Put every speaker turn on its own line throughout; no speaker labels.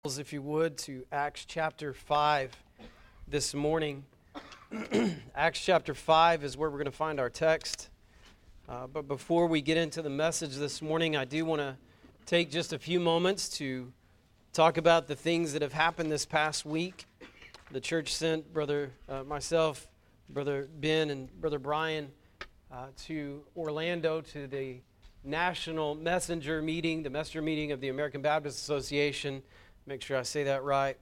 If you would, to Acts chapter 5 this morning. Acts chapter 5 is where we're going to find our text. But before we get into the message this morning, I do want to take just a few moments to talk about the things that have happened this past week. The church sent myself, Brother Ben, and Brother Brian to Orlando to the National Messenger meeting, the messenger meeting of the American Baptist Association. Make sure I say that right.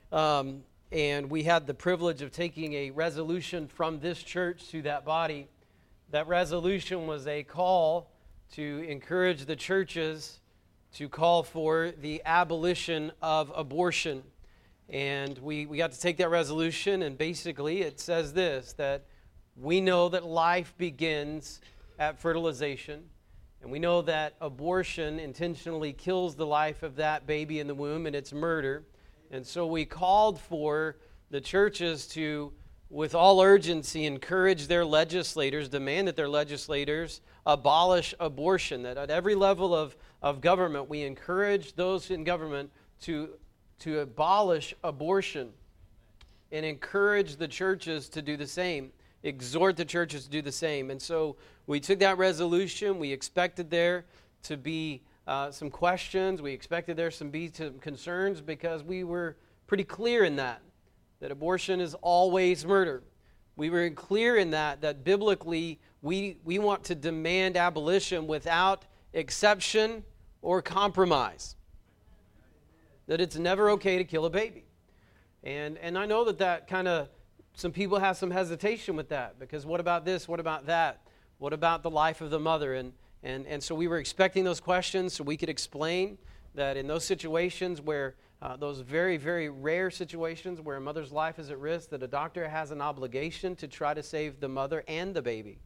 And we had the privilege of taking a resolution from this church to that body. That resolution was a call to encourage the churches to call for the abolition of abortion. And we got to take that resolution, and basically it says this, that we know that life begins at fertilization. And we know that abortion intentionally kills the life of that baby in the womb, and it's murder. And so we called for the churches to, with all urgency, encourage their legislators, demand that their legislators abolish abortion. That at every level of government, we encourage those in government to abolish abortion and encourage the churches to do the same. Exhort the churches to do the same. And so we took that resolution. We expected there to be some questions. We expected there to be some concerns, because we were pretty clear in that abortion is always murder. We were clear in that biblically we want to demand abolition without exception or compromise. That it's never okay to kill a baby. And I know that kind of, some people have some hesitation with that, because what about this? What about that? What about the life of the mother? And so we were expecting those questions so we could explain that in those situations where, those very, very rare situations where a mother's life is at risk, that a doctor has an obligation to try to save the mother and the baby.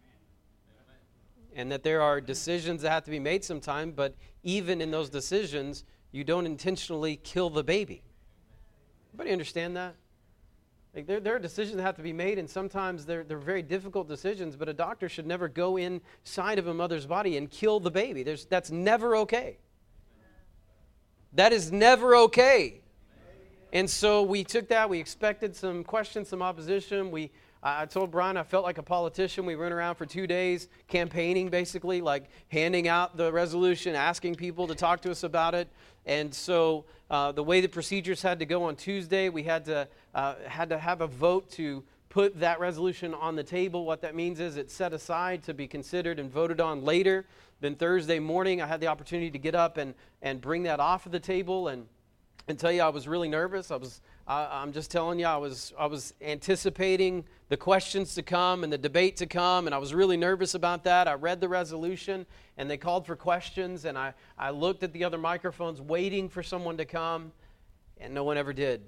And that there are decisions that have to be made sometime, but even in those decisions, you don't intentionally kill the baby. Everybody understand that? Like there are decisions that have to be made, and sometimes they're very difficult decisions, but a doctor should never go inside of a mother's body and kill the baby. That's never okay. That is never okay. And so we took that. We expected some questions, some opposition. I told Brian I felt like a politician. We went around for 2 days campaigning, basically, like handing out the resolution, asking people to talk to us about it. And so the way the procedures had to go on Tuesday, we had to have a vote to put that resolution on the table. What that means is it's set aside to be considered and voted on later. Then Thursday morning, I had the opportunity to get up and bring that off of the table and tell you I was really nervous. I'm just telling you, I was anticipating the questions to come and the debate to come, and I was really nervous about that. I read the resolution, and they called for questions, and I looked at the other microphones waiting for someone to come, and no one ever did.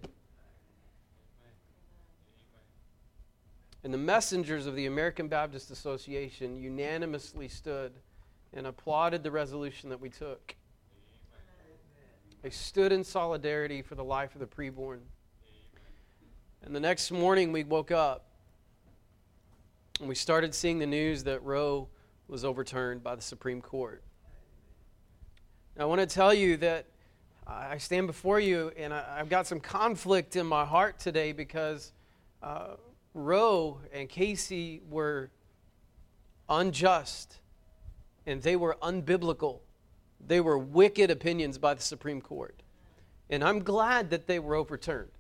And the messengers of the American Baptist Association unanimously stood and applauded the resolution that we took. They stood in solidarity for the life of the preborn. And the next morning we woke up and we started seeing the news that Roe was overturned by the Supreme Court. Now, I want to tell you that I stand before you and I've got some conflict in my heart today, because Roe and Casey were unjust and they were unbiblical. They were wicked opinions by the Supreme Court. And I'm glad that they were overturned.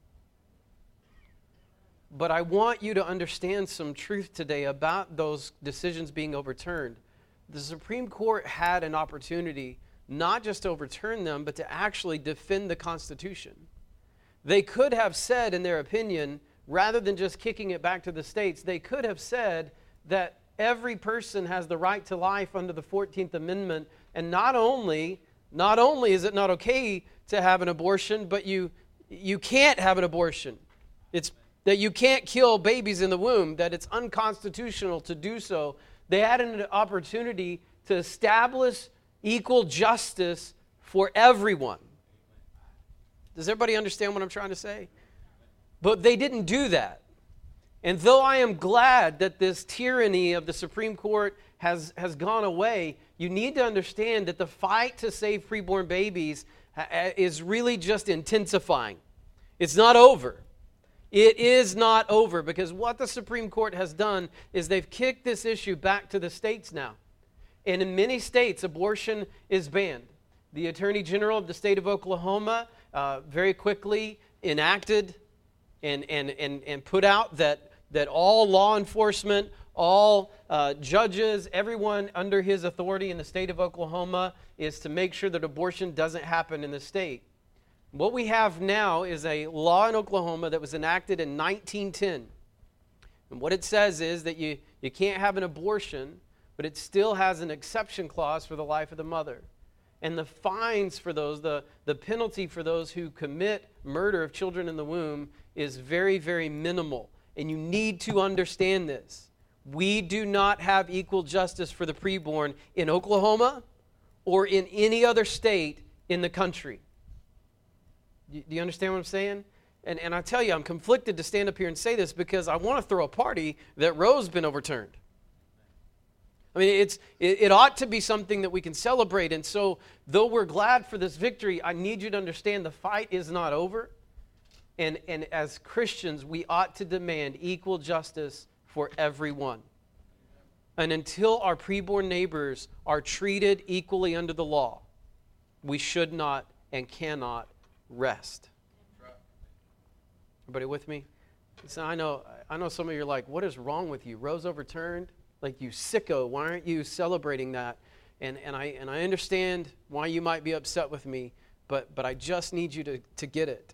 But I want you to understand some truth today about those decisions being overturned. The Supreme Court had an opportunity not just to overturn them, but to actually defend the Constitution. They could have said, in their opinion, rather than just kicking it back to the states, they could have said that every person has the right to life under the 14th Amendment, and not only is it not okay to have an abortion, but you can't have an abortion. It's that you can't kill babies in the womb, that it's unconstitutional to do so. They had an opportunity to establish equal justice for everyone. Does everybody understand what I'm trying to say? But they didn't do that. And though I am glad that this tyranny of the Supreme Court has gone away, you need to understand that the fight to save preborn babies is really just intensifying. It's not over. It is not over, because what the Supreme Court has done is they've kicked this issue back to the states now. And in many states, abortion is banned. The Attorney General of the state of Oklahoma very quickly enacted and put out that all law enforcement, all judges, everyone under his authority in the state of Oklahoma is to make sure that abortion doesn't happen in the state. What we have now is a law in Oklahoma that was enacted in 1910. And what it says is that you can't have an abortion, but it still has an exception clause for the life of the mother. And the fines for those, the penalty for those who commit murder of children in the womb is very, very minimal. And you need to understand this. We do not have equal justice for the preborn in Oklahoma or in any other state in the country. Do you understand what I'm saying? And I tell you, I'm conflicted to stand up here and say this because I want to throw a party that Roe's been overturned. I mean, it ought to be something that we can celebrate. And so, though we're glad for this victory, I need you to understand the fight is not over. And as Christians, we ought to demand equal justice for everyone. And until our preborn neighbors are treated equally under the law, we should not and cannot rest. Everybody with me? So I know some of you are like, what is wrong with you? Roe's overturned? Like, you sicko, why aren't you celebrating that? And I understand why you might be upset with me, but I just need you to get it.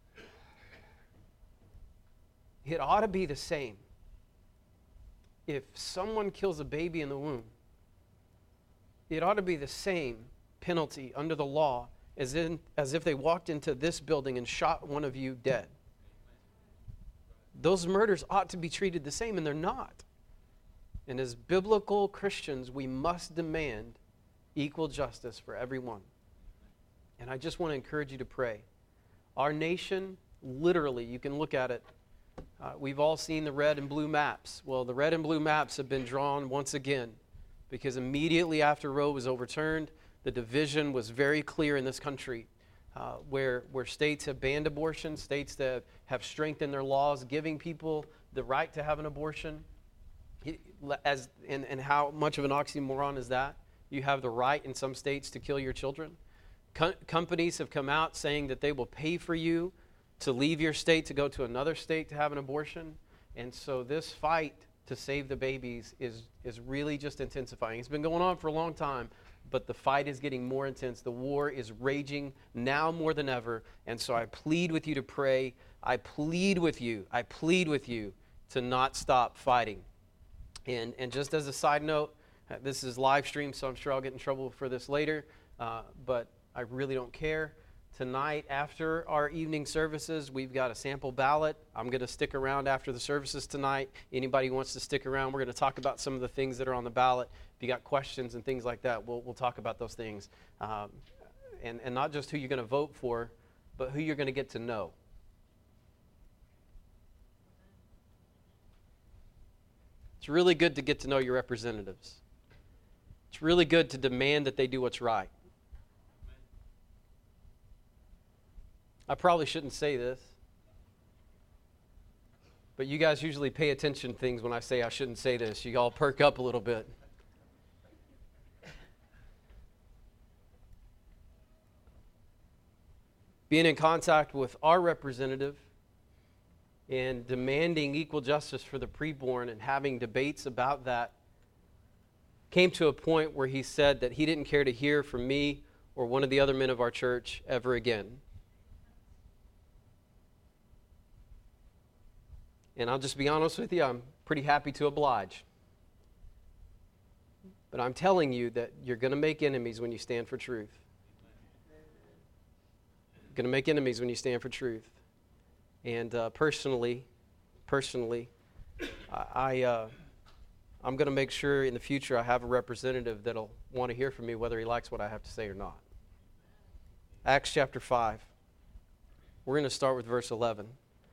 It ought to be the same. If someone kills a baby in the womb, it ought to be the same penalty under the law as if they walked into this building and shot one of you dead. Those murders ought to be treated the same, and they're not. And as biblical Christians, we must demand equal justice for everyone. And I just want to encourage you to pray. Our nation, literally, you can look at it. We've all seen the red and blue maps. Well, the red and blue maps have been drawn once again because immediately after Roe was overturned, the division was very clear in this country, where states have banned abortion, states that have strengthened their laws, giving people the right to have an abortion. And how much of an oxymoron is that? You have the right in some states to kill your children. Companies have come out saying that they will pay for you to leave your state to go to another state to have an abortion. And so this fight to save the babies is really just intensifying. It's been going on for a long time, but the fight is getting more intense. The war is raging now more than ever. And so I plead with you to pray. I plead with you to not stop fighting. And just as a side note, this is live stream, so I'm sure I'll get in trouble for this later, but I really don't care. Tonight, after our evening services, we've got a sample ballot. I'm going to stick around after the services tonight. Anybody who wants to stick around, we're going to talk about some of the things that are on the ballot. If you got questions and things like that, we'll talk about those things. And not just who you're going to vote for, but who you're going to get to know. It's really good to get to know your representatives. It's really good to demand that they do what's right. I probably shouldn't say this, but you guys usually pay attention to things when I say I shouldn't say this. You all perk up a little bit. Being in contact with our representative and demanding equal justice for the preborn and having debates about that came to a point where he said that he didn't care to hear from me or one of the other men of our church ever again. And I'll just be honest with you, I'm pretty happy to oblige. But I'm telling you that you're going to make enemies when you stand for truth. You're going to make enemies when you stand for truth. And personally, I'm going to make sure in the future I have a representative that'll want to hear from me whether he likes what I have to say or not. Acts chapter 5. We're going to start with verse 11.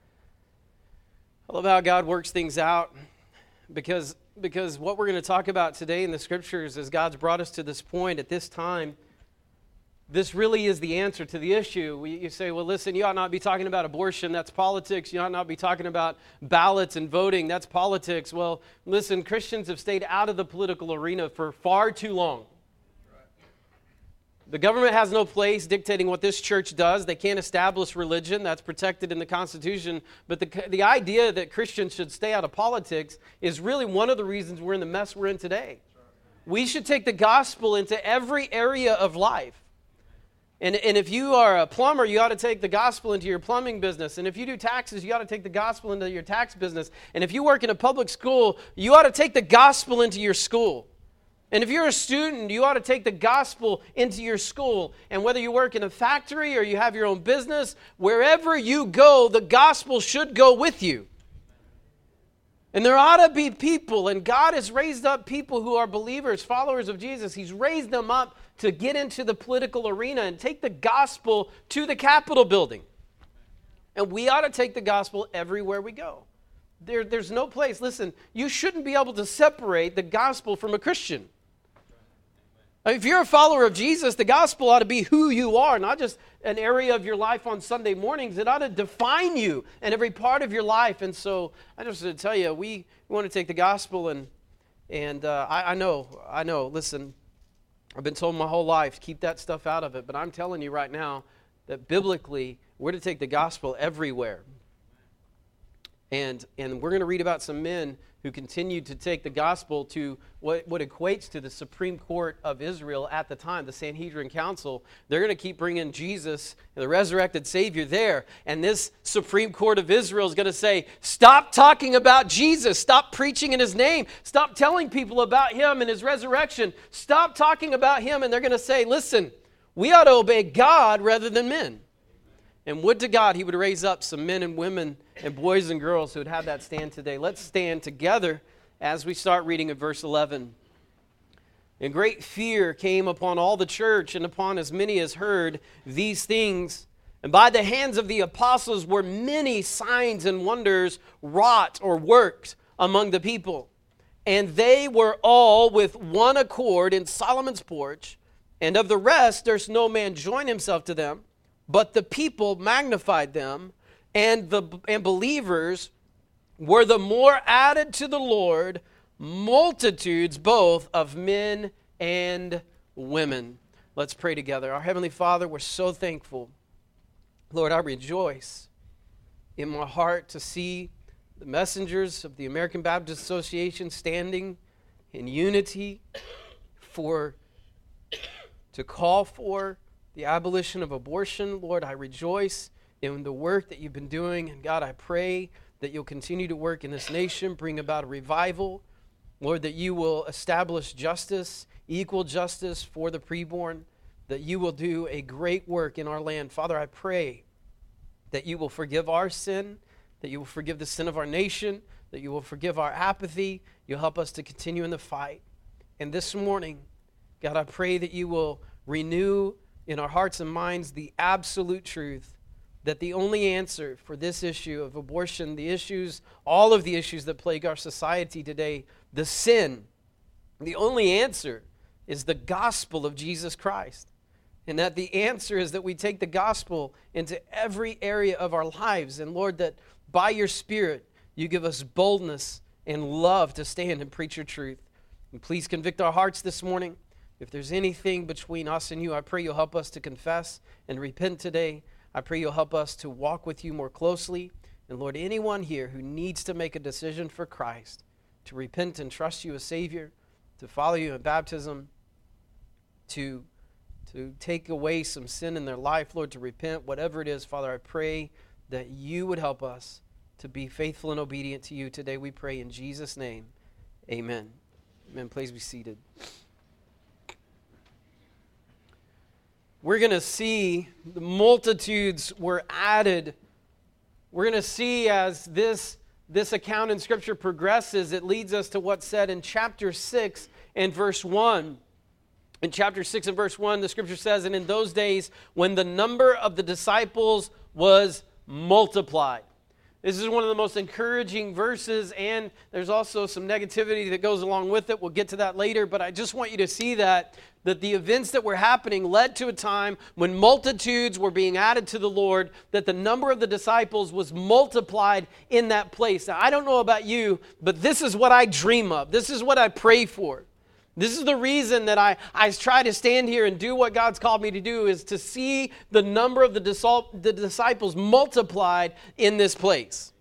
I love how God works things out because what we're going to talk about today in the Scriptures is God's brought us to this point at this time this really is the answer to the issue. You say, well, listen, you ought not be talking about abortion. That's politics. You ought not be talking about ballots and voting. That's politics. Well, listen, Christians have stayed out of the political arena for far too long. The government has no place dictating what this church does. They can't establish religion. That's protected in the Constitution. But the idea that Christians should stay out of politics is really one of the reasons we're in the mess we're in today. We should take the gospel into every area of life. And if you are a plumber, you ought to take the gospel into your plumbing business. And if you do taxes, you ought to take the gospel into your tax business. And if you work in a public school, you ought to take the gospel into your school. And if you're a student, you ought to take the gospel into your school. And whether you work in a factory or you have your own business, wherever you go, the gospel should go with you. And there ought to be people, and God has raised up people who are believers, followers of Jesus. He's raised them up to get into the political arena and take the gospel to the Capitol building. And we ought to take the gospel everywhere we go. There's no place. Listen, you shouldn't be able to separate the gospel from a Christian. If you're a follower of Jesus, the gospel ought to be who you are, not just an area of your life on Sunday mornings. It ought to define you in every part of your life. And so I just want to tell you, we want to take the gospel and I know, listen, I've been told my whole life, keep that stuff out of it. But I'm telling you right now that biblically, we're to take the gospel everywhere. And we're going to read about some men who continued to take the gospel to what equates to the Supreme Court of Israel at the time, the Sanhedrin Council. They're going to keep bringing Jesus, the resurrected Savior, there. And this Supreme Court of Israel is going to say, stop talking about Jesus. Stop preaching in His name. Stop telling people about Him and His resurrection. Stop talking about Him. And they're going to say, listen, we ought to obey God rather than men. And would to God He would raise up some men and women and boys and girls who would have that stand today. Let's stand together as we start reading at verse 11. And great fear came upon all the church and upon as many as heard these things. And by the hands of the apostles were many signs and wonders wrought or worked among the people. And they were all with one accord in Solomon's porch. And of the rest durst no man join himself to them. But the people magnified them, and believers were the more added to the Lord, multitudes both of men and women. Let's pray together. Our Heavenly Father, we're so thankful. Lord, I rejoice in my heart to see the messengers of the American Baptist Association standing in unity to call for the abolition of abortion. Lord, I rejoice in the work that you've been doing. And God, I pray that you'll continue to work in this nation, bring about a revival. Lord, that you will establish justice, equal justice for the preborn, that you will do a great work in our land. Father, I pray that you will forgive our sin, that you will forgive the sin of our nation, that you will forgive our apathy. You'll help us to continue in the fight. And this morning, God, I pray that you will renew in our hearts and minds the absolute truth that the only answer for this issue of abortion, all of the issues that plague our society today, the sin, the only answer is the gospel of Jesus Christ. And that the answer is that we take the gospel into every area of our lives. And Lord, that by your Spirit, you give us boldness and love to stand and preach your truth. And please convict our hearts this morning. If there's anything between us and you, I pray you'll help us to confess and repent today. I pray you'll help us to walk with you more closely. And Lord, anyone here who needs to make a decision for Christ, to repent and trust you as Savior, to follow you in baptism, to take away some sin in their life, Lord, to repent, whatever it is, Father, I pray that you would help us to be faithful and obedient to you today. We pray in Jesus' name. Amen. Amen. Please be seated. We're going to see the multitudes were added. We're going to see as this account in Scripture progresses, it leads us to what's said in chapter 6 and verse 1. In chapter 6 and verse 1, the Scripture says, and in those days when the number of the disciples was multiplied. This is one of the most encouraging verses, and there's also some negativity that goes along with it. We'll get to that later, but I just want you to see that the events that were happening led to a time when multitudes were being added to the Lord, that the number of the disciples was multiplied in that place. Now, I don't know about you, but this is what I dream of. This is what I pray for. This is the reason that I try to stand here and do what God's called me to do, is to see the number of the disciples multiplied in this place.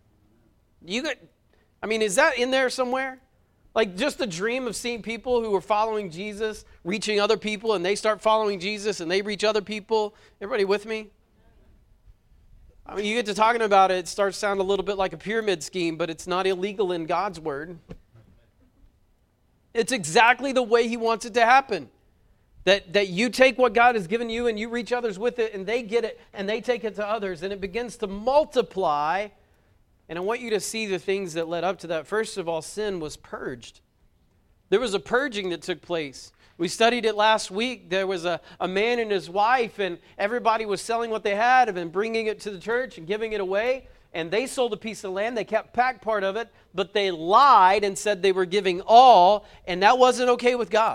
Is that in there somewhere? Like just the dream of seeing people who are following Jesus, reaching other people, and they start following Jesus and they reach other people. Everybody with me? I mean, you get to talking about it, it starts to sound a little bit like a pyramid scheme, but it's not illegal in God's word. It's exactly the way He wants it to happen. That you take what God has given you and you reach others with it, and they get it and they take it to others, and it begins to multiply. And I want you to see the things that led up to that. First of all, sin was purged. There was a purging that took place. We studied it last week. There was a man and his wife, and everybody was selling what they had and bringing it to the church and giving it away. And they sold a piece of land. They kept back part of it, but they lied and said they were giving all, and that wasn't okay with God.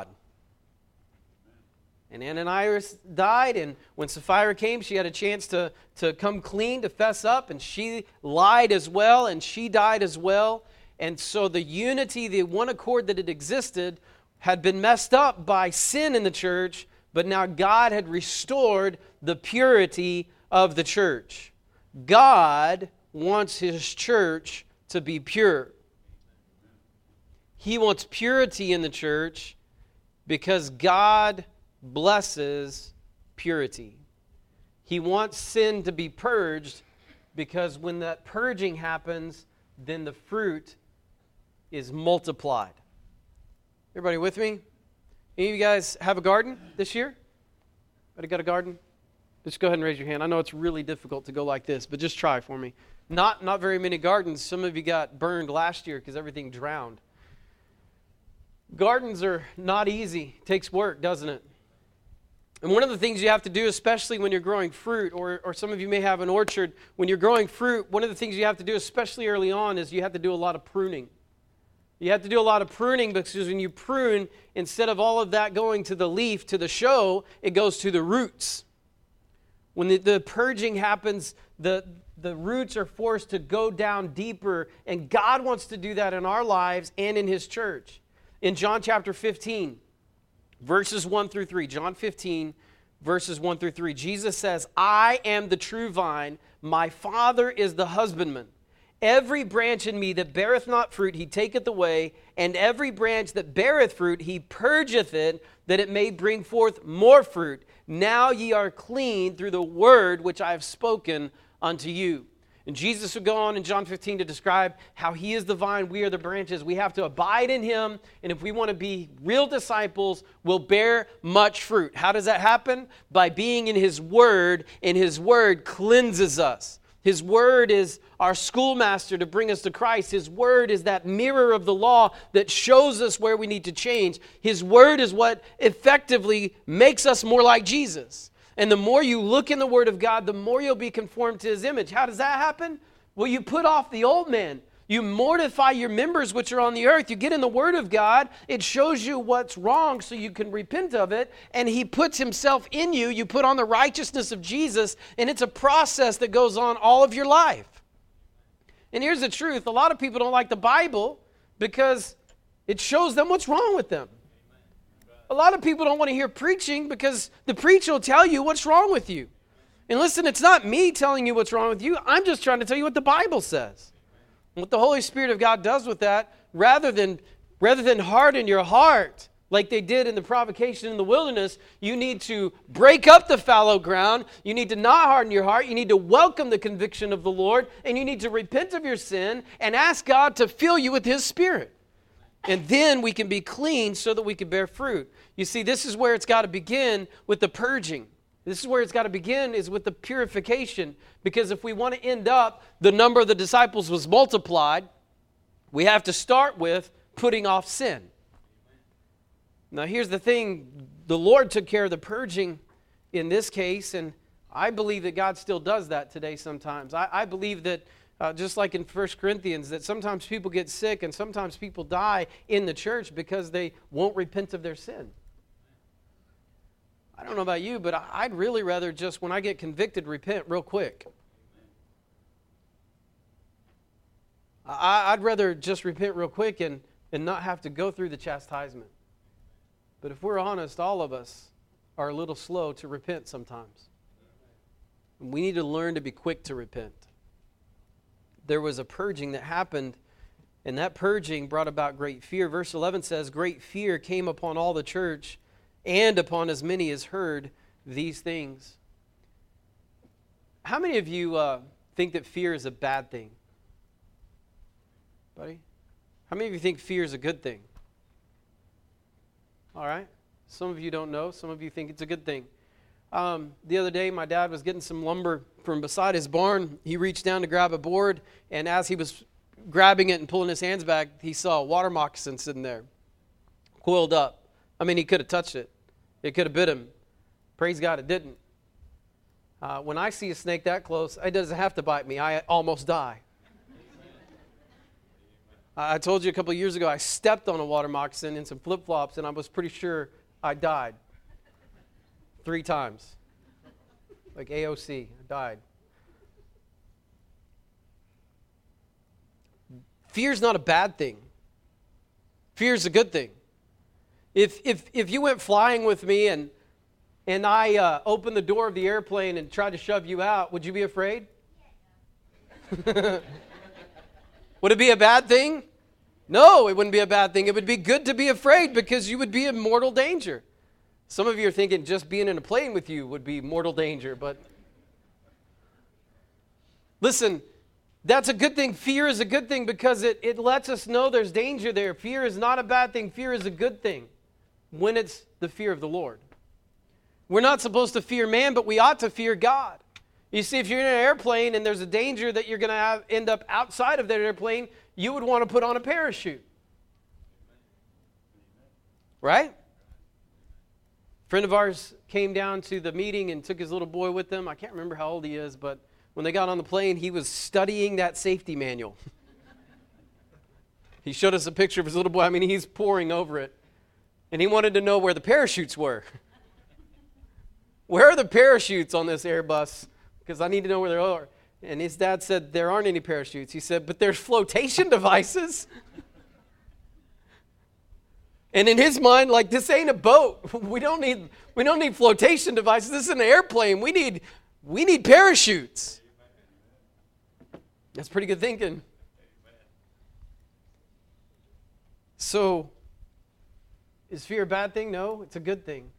And Ananias died, and when Sapphira came, she had a chance to come clean, to fess up, and she lied as well, and she died as well. And so the unity, the one accord that had existed, had been messed up by sin in the church, but now God had restored the purity of the church. God wants His church to be pure. He wants purity in the church because God blesses purity. He wants sin to be purged because when that purging happens, then the fruit is multiplied. Everybody with me? Any of you guys have a garden this year? Anybody got a garden? Just go ahead and raise your hand. I know it's really difficult to go like this, but just try for me. Not very many gardens. Some of you got burned last year because everything drowned. Gardens are not easy. It takes work, doesn't it? And one of the things you have to do, especially when you're growing fruit, or some of you may have an orchard, when you're growing fruit, one of the things you have to do, especially early on, is you have to do a lot of pruning. You have to do a lot of pruning because when you prune, instead of all of that going to the leaf, to the show, it goes to the roots. When the purging happens, the roots are forced to go down deeper, and God wants to do that in our lives and in His church. In John chapter 15, verses 1 through 3, John 15, verses 1 through 3, Jesus says, I am the true vine, my Father is the husbandman. Every branch in me that beareth not fruit, He taketh away, and every branch that beareth fruit, He purgeth it, that it may bring forth more fruit. Now ye are clean through the word which I have spoken unto you. And Jesus would go on in John 15 to describe how He is the vine, we are the branches. We have to abide in Him, and if we want to be real disciples, we'll bear much fruit. How does that happen? By being in His Word, and His Word cleanses us. His Word is our schoolmaster to bring us to Christ. His Word is that mirror of the law that shows us where we need to change. His Word is what effectively makes us more like Jesus. And the more you look in the Word of God, the more you'll be conformed to His image. How does that happen? Well, you put off the old man. You mortify your members which are on the earth. You get in the Word of God. It shows you what's wrong so you can repent of it. And He puts Himself in you. You put on the righteousness of Jesus. And it's a process that goes on all of your life. And here's the truth. A lot of people don't like the Bible because it shows them what's wrong with them. A lot of people don't want to hear preaching because the preacher will tell you what's wrong with you. And listen, it's not me telling you what's wrong with you. I'm just trying to tell you what the Bible says. And what the Holy Spirit of God does with that, rather than harden your heart like they did in the provocation in the wilderness, you need to break up the fallow ground. You need to not harden your heart. You need to welcome the conviction of the Lord. And you need to repent of your sin and ask God to fill you with His Spirit. And then we can be clean so that we can bear fruit. You see, this is where it's got to begin with the purging. This is where it's got to begin, is with the purification. Because if we want to end up, the number of the disciples was multiplied, we have to start with putting off sin. Now here's the thing. The Lord took care of the purging in this case, and I believe that God still does that today sometimes. I believe that Just like in 1 Corinthians, that sometimes people get sick and sometimes people die in the church because they won't repent of their sin. I don't know about you, but I'd really rather just, when I get convicted, repent real quick. I'd rather just repent real quick and not have to go through the chastisement. But if we're honest, all of us are a little slow to repent sometimes. And we need to learn to be quick to repent. There was a purging that happened, and that purging brought about great fear. Verse 11 says, great fear came upon all the church and upon as many as heard these things. How many of you think that fear is a bad thing? Buddy? How many of you think fear is a good thing? All right. Some of you don't know. Some of you think it's a good thing. The other day, my dad was getting some lumber from beside his barn. He reached down to grab a board, and as he was grabbing it and pulling his hands back, he saw a water moccasin sitting there, coiled up. I mean, he could have touched it. It could have bit him. Praise God, it didn't. When I see a snake that close, it doesn't have to bite me. I almost die. I told you a couple of years ago, I stepped on a water moccasin in some flip-flops, and I was pretty sure I died 3 times. Like AOC, I died. Fear's not a bad thing. Fear's a good thing. If you went flying with me and I opened the door of the airplane and tried to shove you out, would you be afraid? Would it be a bad thing? No, it wouldn't be a bad thing. It would be good to be afraid because you would be in mortal danger. Some of you are thinking just being in a plane with you would be mortal danger, but listen, that's a good thing. Fear is a good thing because it lets us know there's danger there. Fear is not a bad thing. Fear is a good thing when it's the fear of the Lord. We're not supposed to fear man, but we ought to fear God. You see, if you're in an airplane and there's a danger that you're going to end up outside of that airplane, you would want to put on a parachute. Right? A friend of ours came down to the meeting and took his little boy with him. I can't remember how old he is, but when they got on the plane, he was studying that safety manual. He showed us a picture of his little boy. I mean, he's poring over it. And he wanted to know where the parachutes were. Where are the parachutes on this Airbus? Because I need to know where they are. And his dad said, there aren't any parachutes. He said, but there's flotation devices. And in his mind, like, this ain't a boat. We don't need flotation devices. This is an airplane. We need parachutes. That's pretty good thinking. So, is fear a bad thing? No, it's a good thing.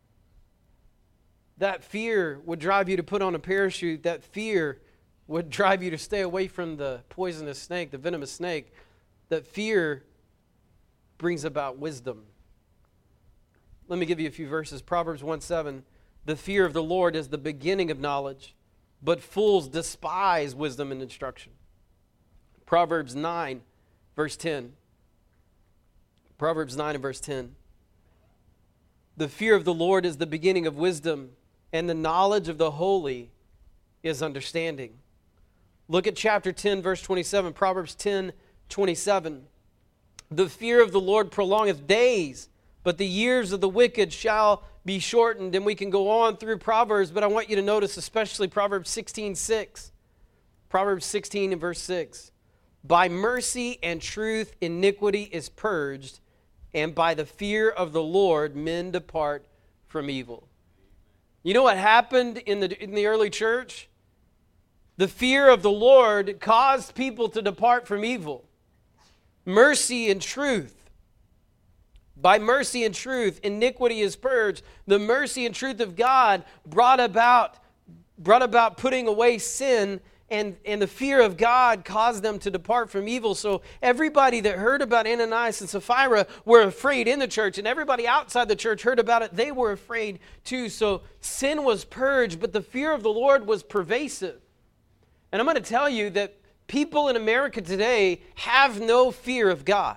That fear would drive you to put on a parachute. That fear would drive you to stay away from the poisonous snake, the venomous snake. That fear brings about wisdom. Let me give you a few verses. Proverbs 1:7. The fear of the Lord is the beginning of knowledge, but fools despise wisdom and instruction. Proverbs 9, verse 10. Proverbs 9 and verse 10. The fear of the Lord is the beginning of wisdom, and the knowledge of the holy is understanding. Look at chapter 10, verse 27, Proverbs 10, 27. The fear of the Lord prolongeth days, but the years of the wicked shall be shortened. And we can go on through Proverbs, but I want you to notice especially Proverbs 16, 6. Proverbs 16 and verse 6. By mercy and truth iniquity is purged, and by the fear of the Lord men depart from evil. You know what happened in the early church? The fear of the Lord caused people to depart from evil. Mercy and truth. By mercy and truth, iniquity is purged. The mercy and truth of God brought about putting away sin, and the fear of God caused them to depart from evil. So everybody that heard about Ananias and Sapphira were afraid in the church, and everybody outside the church heard about it. They were afraid too. So sin was purged, but the fear of the Lord was pervasive. And I'm going to tell you that people in America today have no fear of God.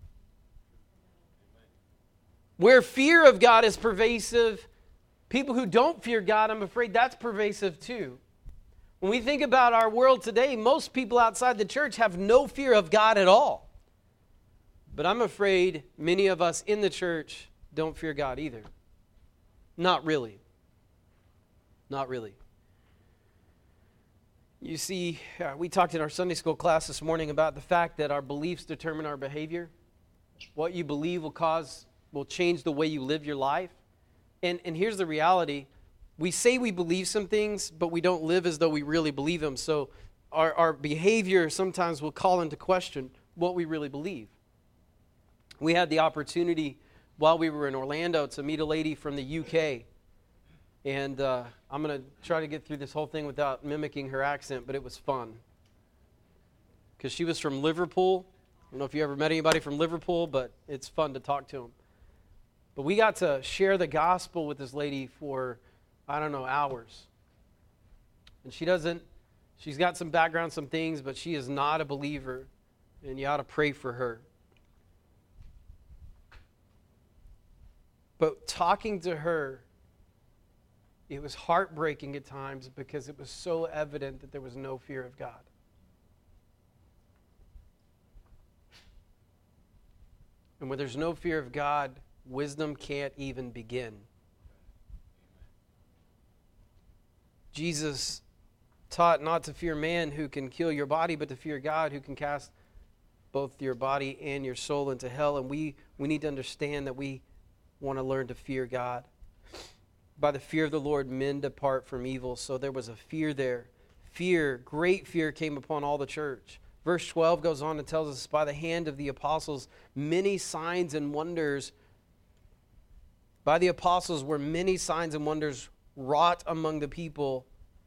Where fear of God is pervasive, people who don't fear God, I'm afraid that's pervasive too. When we think about our world today, most people outside the church have no fear of God at all. But I'm afraid many of us in the church don't fear God either. Not really. Not really. You see, we talked in our Sunday school class this morning about the fact that our beliefs determine our behavior. What you believe will change the way you live your life. And here's the reality. We say we believe some things, but we don't live as though we really believe them. So our behavior sometimes will call into question what we really believe. We had the opportunity while we were in Orlando to meet a lady from the UK. And I'm going to try to get through this whole thing without mimicking her accent, but it was fun. Because she was from Liverpool. I don't know if you ever met anybody from Liverpool, but it's fun to talk to them. But we got to share the gospel with this lady for, hours. And she's got some background, some things, but she is not a believer. And you ought to pray for her. But talking to her, it was heartbreaking at times because it was so evident that there was no fear of God. And when there's no fear of God, wisdom can't even begin. Jesus taught not to fear man who can kill your body, but to fear God who can cast both your body and your soul into hell. And we need to understand that we want to learn to fear God. By the fear of the Lord, men depart from evil. So there was a fear there. Fear, great fear came upon all the church. Verse 12 goes on and tells us, by the hand of the apostles, many signs and wonders. By the apostles were many signs and wonders wrought among the people.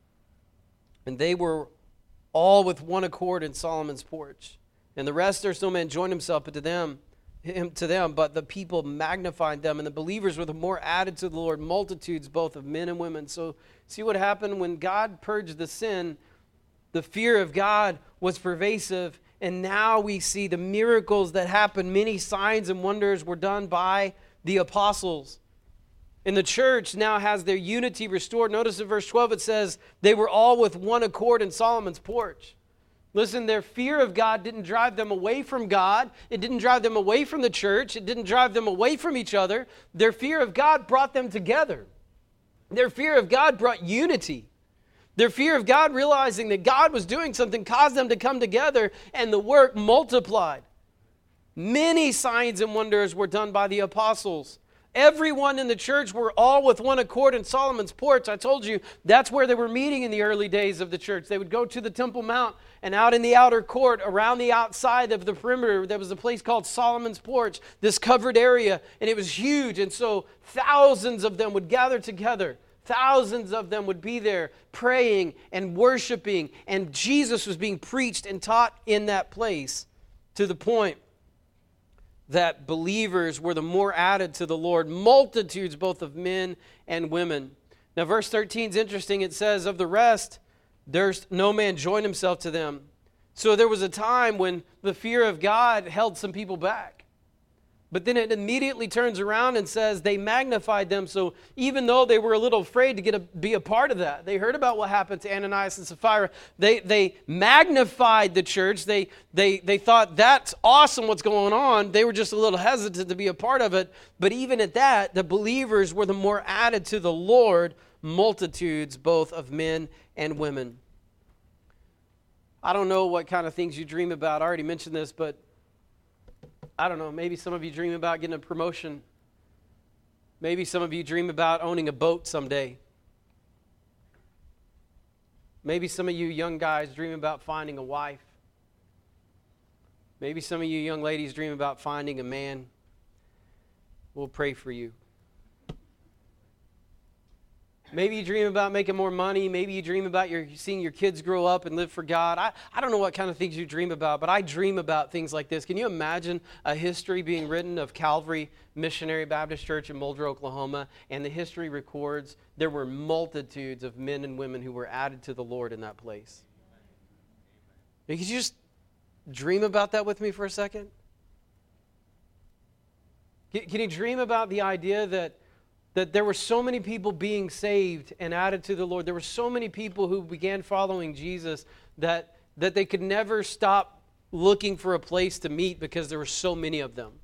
And they were all with one accord in Solomon's porch. And the rest, there's no man joined himself, but to them, but the people magnified them, and the believers were the more added to the Lord, multitudes both of men and women. So see what happened when God purged the sin, the fear of God was pervasive, and now we see the miracles that happened. Many signs and wonders were done by the apostles. And the church now has their unity restored. Notice in verse 12 it says, they were all with one accord in Solomon's porch. Listen, their fear of God didn't drive them away from God. It didn't drive them away from the church. It didn't drive them away from each other. Their fear of God brought them together. Their fear of God brought unity. Their fear of God, realizing that God was doing something, caused them to come together, and the work multiplied. Many signs and wonders were done by the apostles. Everyone in the church were all with one accord in Solomon's porch. I told you that's where they were meeting in the early days of the church. They would go to the Temple Mount, and out in the outer court, around the outside of the perimeter, there was a place called Solomon's porch, this covered area, and it was huge. And so thousands of them would gather together. Thousands of them would be there praying and worshiping, and Jesus was being preached and taught in that place, to the point that believers were the more added to the Lord, multitudes both of men and women. Now verse 13 is interesting. It says, of the rest, there's no man joined himself to them. So there was a time when the fear of God held some people back. But then it immediately turns around and says they magnified them. So even though they were a little afraid to be a part of that, they heard about what happened to Ananias and Sapphira. They magnified the church. They thought, that's awesome what's going on. They were just a little hesitant to be a part of it. But even at that, the believers were the more added to the Lord, multitudes both of men and women. I don't know what kind of things you dream about. I already mentioned this, but I don't know, maybe some of you dream about getting a promotion. Maybe some of you dream about owning a boat someday. Maybe some of you young guys dream about finding a wife. Maybe some of you young ladies dream about finding a man. We'll pray for you. Maybe you dream about making more money. Maybe you dream about seeing your kids grow up and live for God. I don't know what kind of things you dream about, but I dream about things like this. Can you imagine a history being written of Calvary Missionary Baptist Church in Mulder, Oklahoma, and the history records there were multitudes of men and women who were added to the Lord in that place? Could you just dream about that with me for a second? Can you dream about the idea that that there were so many people being saved and added to the Lord. There were so many people who began following Jesus that they could never stop looking for a place to meet because there were so many of them.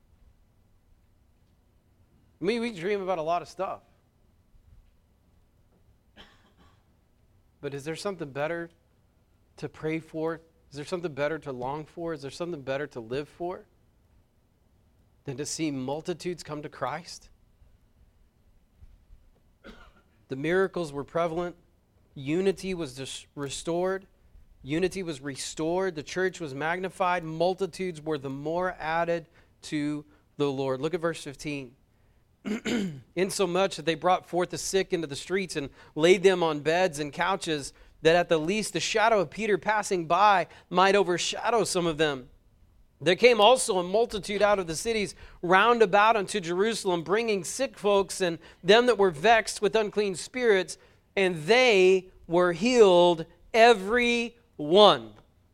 I mean, we dream about a lot of stuff. But is there something better to pray for? Is there something better to long for? Is there something better to live for than to see multitudes come to Christ? The miracles were prevalent. Unity was restored. Unity was restored. The church was magnified. Multitudes were the more added to the Lord. Look at verse 15. Insomuch that they brought forth the sick into the streets and laid them on beds and couches, that at the least the shadow of Peter passing by might overshadow some of them. There came also a multitude out of the cities round about unto Jerusalem, bringing sick folks and them that were vexed with unclean spirits, and they were healed, every one.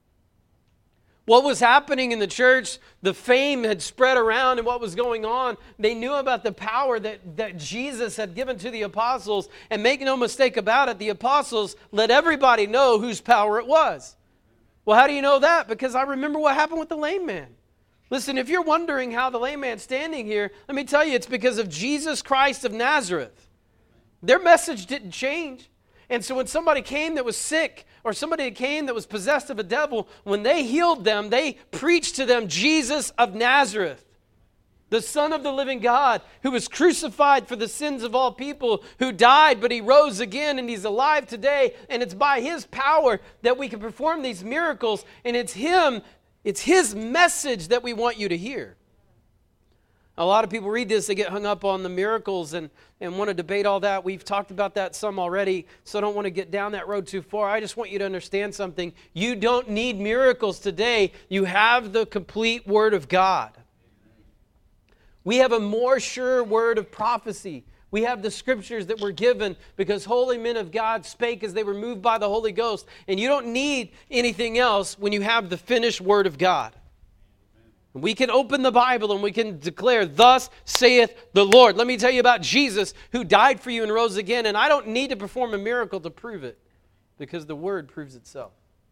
What was happening in the church, the fame had spread around and what was going on. They knew about the power that Jesus had given to the apostles. And make no mistake about it, the apostles let everybody know whose power it was. Well, how do you know that? Because I remember what happened with the lame man. Listen, if you're wondering how the lame man's standing here, let me tell you, it's because of Jesus Christ of Nazareth. Their message didn't change. And so when somebody came that was sick, or somebody came that was possessed of a devil, when they healed them, they preached to them Jesus of Nazareth, the Son of the living God, who was crucified for the sins of all people, who died, but he rose again, and he's alive today. And it's by his power that we can perform these miracles. And it's his message that we want you to hear. A lot of people read this, they get hung up on the miracles and want to debate all that. We've talked about that some already, so I don't want to get down that road too far. I just want you to understand something. You don't need miracles today. You have the complete Word of God. We have a more sure word of prophecy. We have the scriptures that were given because holy men of God spake as they were moved by the Holy Ghost. And you don't need anything else when you have the finished Word of God. We can open the Bible and we can declare, thus saith the Lord. Let me tell you about Jesus who died for you and rose again. And I don't need to perform a miracle to prove it because the Word proves itself.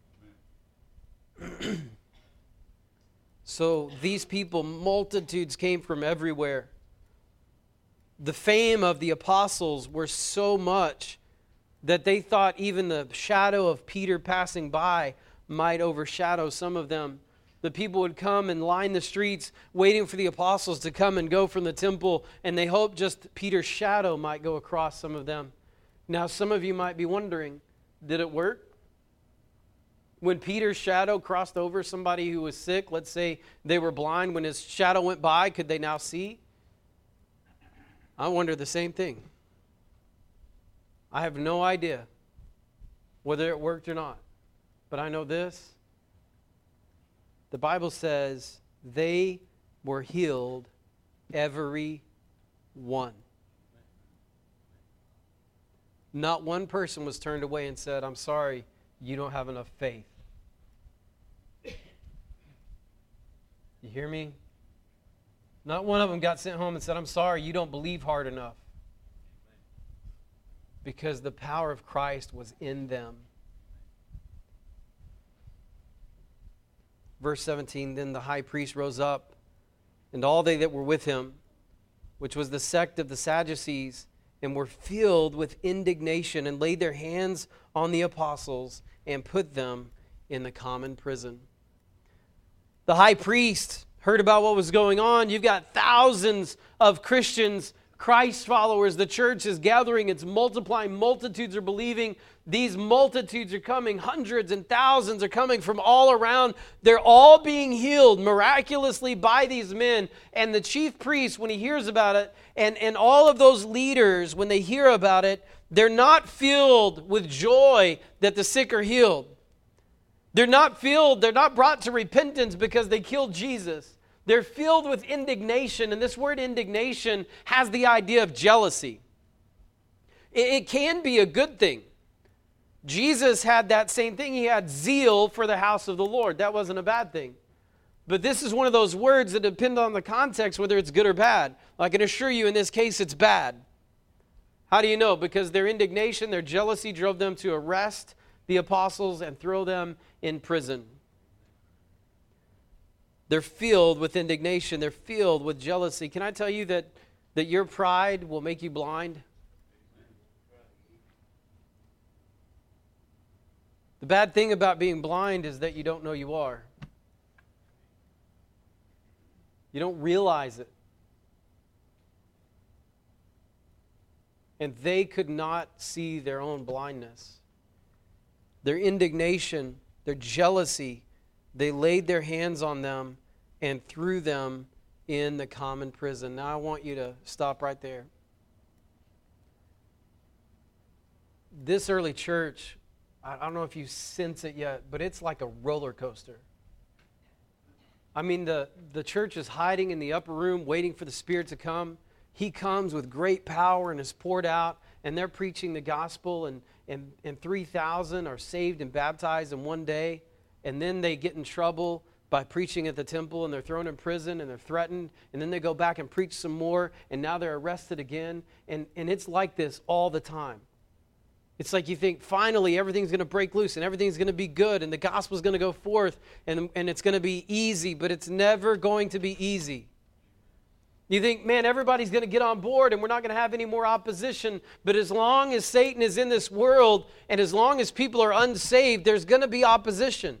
So these people, multitudes came from everywhere. The fame of the apostles were so much that they thought even the shadow of Peter passing by might overshadow some of them. The people would come and line the streets waiting for the apostles to come and go from the temple, and they hoped just Peter's shadow might go across some of them. Now, some of you might be wondering, did it work? When Peter's shadow crossed over somebody who was sick, let's say they were blind, when his shadow went by, could they now see? I wonder the same thing. I have no idea whether it worked or not, but I know this. The Bible says they were healed, every one. Not one person was turned away and said, I'm sorry, you don't have enough faith. You hear me? Not one of them got sent home and said, I'm sorry, you don't believe hard enough. Because the power of Christ was in them. Verse 17, then the high priest rose up, and all they that were with him, which was the sect of the Sadducees, and were filled with indignation, and laid their hands on the apostles, and put them in the common prison. The high priest heard about what was going on. You've got thousands of Christians, Christ followers. The church is gathering. It's multiplying. Multitudes are believing. These multitudes are coming. Hundreds and thousands are coming from all around. They're all being healed miraculously by these men. And the chief priest, when he hears about it, and all of those leaders, when they hear about it, they're not filled with joy that the sick are healed. They're not brought to repentance because they killed Jesus. They're filled with indignation, and this word indignation has the idea of jealousy. It can be a good thing. Jesus had that same thing. He had zeal for the house of the Lord. That wasn't a bad thing. But this is one of those words that depend on the context, whether it's good or bad. I can assure you in this case it's bad. How do you know? Because their indignation, their jealousy drove them to arrest the apostles and throw them in prison. They're filled with indignation. They're filled with jealousy. Can I tell you that your pride will make you blind? The bad thing about being blind is that you don't know you are. You don't realize it. And they could not see their own blindness. Their indignation, their jealousy, they laid their hands on them and threw them in the common prison. Now I want you to stop right there. This early church, I don't know if you sense it yet, but it's like a roller coaster. I mean, the church is hiding in the upper room, waiting for the Spirit to come. He comes with great power and is poured out, and they're preaching the gospel, and 3,000 are saved and baptized in one day, and then they get in trouble by preaching at the temple, and they're thrown in prison, and they're threatened, and then they go back and preach some more, and now they're arrested again, and it's like this all the time. It's like you think, finally, everything's going to break loose, and everything's going to be good, and the gospel's going to go forth, and it's going to be easy, but it's never going to be easy. You think, man, everybody's going to get on board and we're not going to have any more opposition. But as long as Satan is in this world and as long as people are unsaved, there's going to be opposition.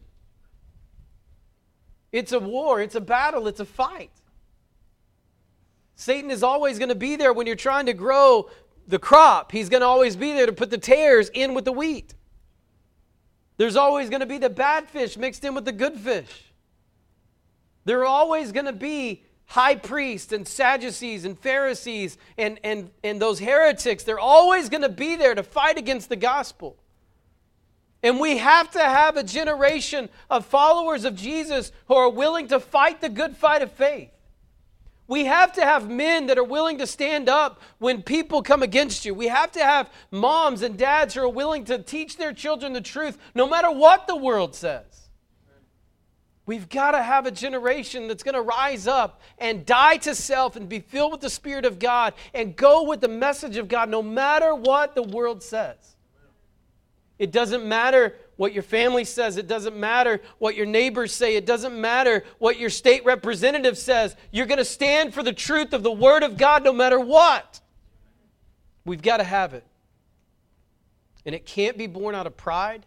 It's a war, it's a battle, it's a fight. Satan is always going to be there when you're trying to grow the crop. He's going to always be there to put the tares in with the wheat. There's always going to be the bad fish mixed in with the good fish. There are always going to be high priests and Sadducees and Pharisees and those heretics. They're always going to be there to fight against the gospel. And we have to have a generation of followers of Jesus who are willing to fight the good fight of faith. We have to have men that are willing to stand up when people come against you. We have to have moms and dads who are willing to teach their children the truth no matter what the world says. We've got to have a generation that's going to rise up and die to self and be filled with the Spirit of God and go with the message of God no matter what the world says. It doesn't matter what your family says. It doesn't matter what your neighbors say. It doesn't matter what your state representative says. You're going to stand for the truth of the Word of God no matter what. We've got to have it. And it can't be born out of pride.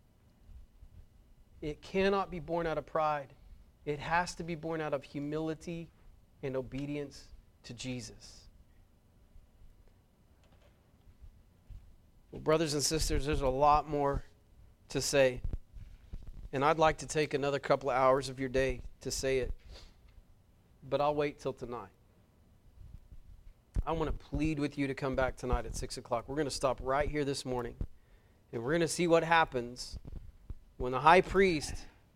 It cannot be born out of pride. It has to be born out of humility and obedience to Jesus. Well, brothers and sisters, there's a lot more to say. And I'd like to take another couple of hours of your day to say it. But I'll wait till tonight. I want to plead with you to come back tonight at 6 o'clock. We're going to stop right here this morning. And we're going to see what happens when the high priest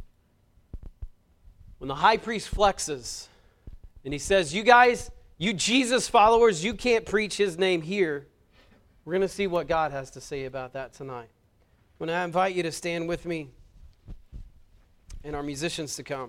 flexes and he says, you guys, you Jesus followers, you can't preach his name here. We're going to see what God has to say about that tonight. When I invite you to stand with me and our musicians to come.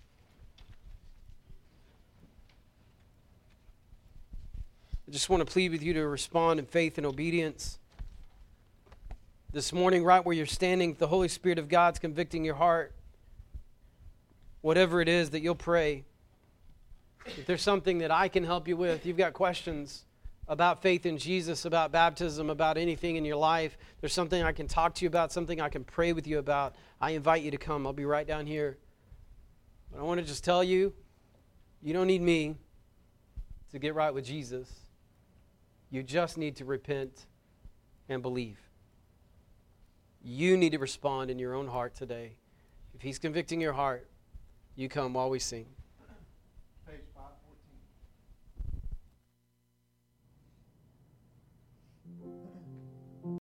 I just want to plead with you to respond in faith and obedience. This morning, right where you're standing, the Holy Spirit of God's convicting your heart. Whatever it is that you'll pray. If there's something that I can help you with, you've got questions about faith in Jesus, about baptism, about anything in your life, there's something I can talk to you about, something I can pray with you about, I invite you to come. I'll be right down here. But I want to just tell you, you don't need me to get right with Jesus. You just need to repent and believe. You need to respond in your own heart today. If he's convicting your heart, you come while we sing.